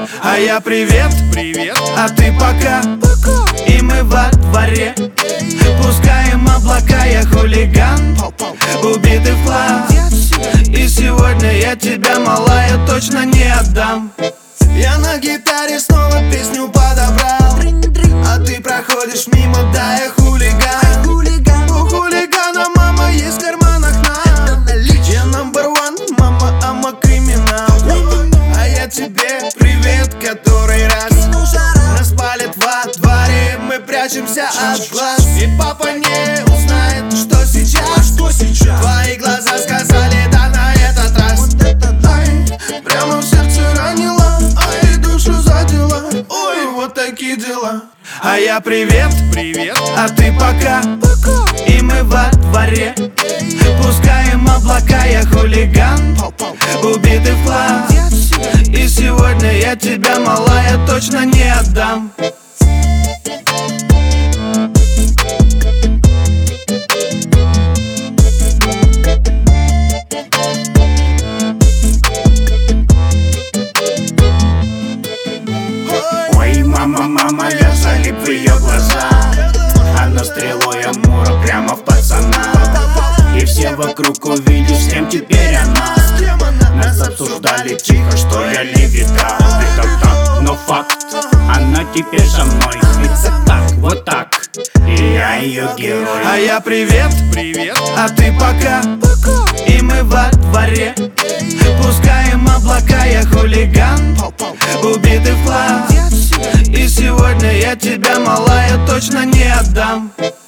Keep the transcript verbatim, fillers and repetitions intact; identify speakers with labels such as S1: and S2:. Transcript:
S1: А я привет,
S2: Привет,
S1: а ты пока, и мы во дворе пускаем облака, я хулиган, убитый в хлам. И сегодня я тебя, малая, точно не отдам. Я на гитаре снова песню подобрал, а ты проходишь мимо, да, я хулиган. У хулигана мама есть в карманах нам. Я number one, мама, ама криминал. А я тебе привет, который раз нас палит во дворе, мы прячемся от глаз. И папа не узнает, что сейчас,
S2: что сейчас?
S1: Твои глаза сказали да на этот раз. Ай, прямо в сердце ранило, ай, душу задела. Ой, вот такие дела. А я привет,
S2: Привет,
S1: а ты пока, и мы во дворе пускаем облака, я хулиган, убитый в хлам. И сегодня я тебя, малая, точно не отдам.
S3: Ой, мама, мама, я залип в ее глаза. Она стрелой Амура прямо в пацана. И все вокруг увидишь, с кем теперь она. Нас обсуждали тихо, что я левита. Это так, но факт, она теперь со мной. Это так, вот так, и я ее герой.
S1: А я привет,
S2: привет,
S1: а ты пока, и мы во дворе пускаем облака, я хулиган, убитый в хлам. И сегодня я тебя, малая, точно не отдам.